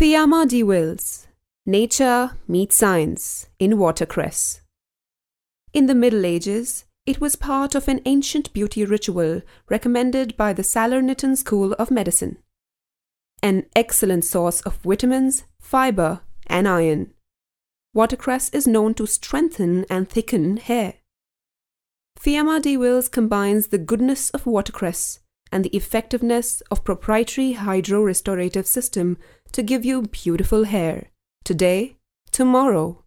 Fiamma de Wills, Nature Meets Science in Watercress. In the Middle Ages, it was part of an ancient beauty ritual recommended by the Salernitana School of Medicine. An excellent source of vitamins, fiber, and iron. Watercress is known to strengthen and thicken hair. Fiamma de Wills combines the goodness of watercress and the effectiveness of proprietary hydro-restorative system to give you beautiful hair, today, tomorrow,